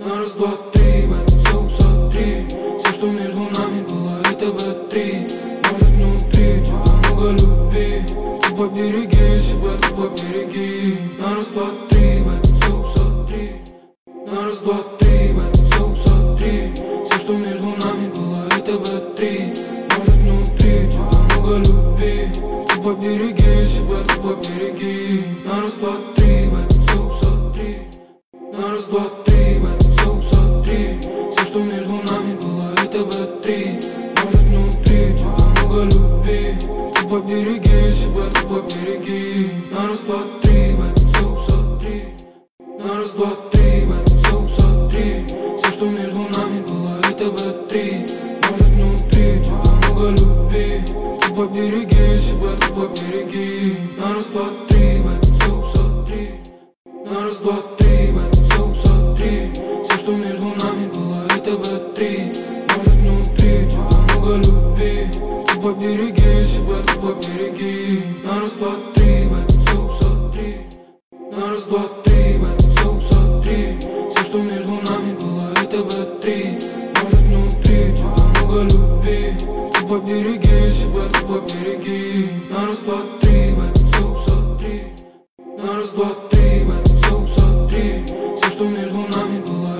На раз, два, три, в этом все усмотри. Все, что между нами было, это В3. Может внутри тебя много любви. Ты побереги себя, ты побереги. На раз, два, три, в этом все усмотри. На раз, два, три, в этом все усмотри. Все, что между нами было, это В3. Может внутри тебя много любви. Ты побереги себя, ты побереги. На раз, два, три, в этом все усмотри. На раз, два, три, в этом все усмотри. Все, что между нами было, это В3. Может внутри тебя много любви. Ты побереги себя, ты побереги. На раз, два, три, в этом все усмотри. На раз, два, три, в этом все усмотри. Все, что между нами было, это В3. Может внутри тебя много любви. Ты побереги себя, ты побереги. На раз, два, три, в этом все усмотри. На раз, два, три, в этом все усмотри. Все, что между нами было, это В3. Может внутри тебя много любви. Ты побереги себя, ты побереги. На раз, два, три, в этом все усмотри. На раз, два, три, в этом все усмотри. Все, что между нами было, это В3. Может внутри тебя много любви. Ты побереги себя, ты побереги. На раз, два, три, в этом все усмотри. На раз, два,